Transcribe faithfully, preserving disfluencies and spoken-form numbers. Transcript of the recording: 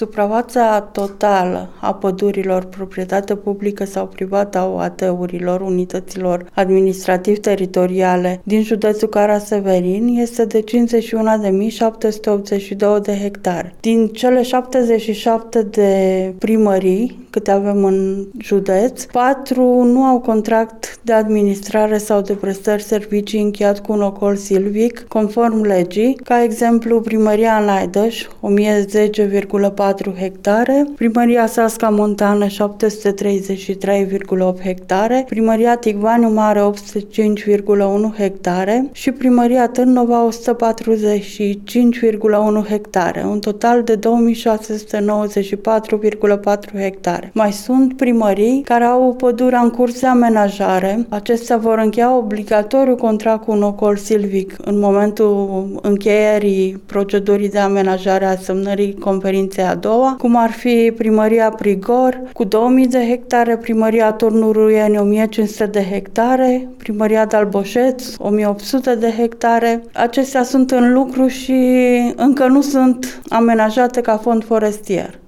Suprafața totală a pădurilor, proprietate publică sau privată a O A T-urilor, unităților administrativ-teritoriale din județul Cara-Severin este de cincizeci și unu de mii șapte sute optzeci și doi de hectare. Din cele șaptezeci și șapte de primării câte avem în județ, patru nu au contract de administrare sau de prestări servicii încheiat cu un ocol silvic, conform legii, ca exemplu Primăria Naidăș, o mie zece virgulă patru hectare, Primăria Sasca Montană, șapte sute treizeci și trei virgulă opt hectare, Primăria Tigvaniu Mare, opt sute cinci virgulă unu hectare și Primăria Târnova, o sută patruzeci și cinci virgulă unu hectare, un total de două mii șase sute nouăzeci și patru virgulă patru hectare. Mai sunt primării care au pădurea în curs de amenajare. Acestea vor încheia obligatoriu contract cu un ocol silvic în momentul încheierii procedurii de amenajare a semnării conferinței a doua, cum ar fi Primăria Prigor cu două mii de hectare, Primăria Turnul Ruieni o mie cinci sute de hectare, Primăria Dalboșeț o mie opt sute de hectare. Acestea sunt în lucru și încă nu sunt amenajate ca fond forestier.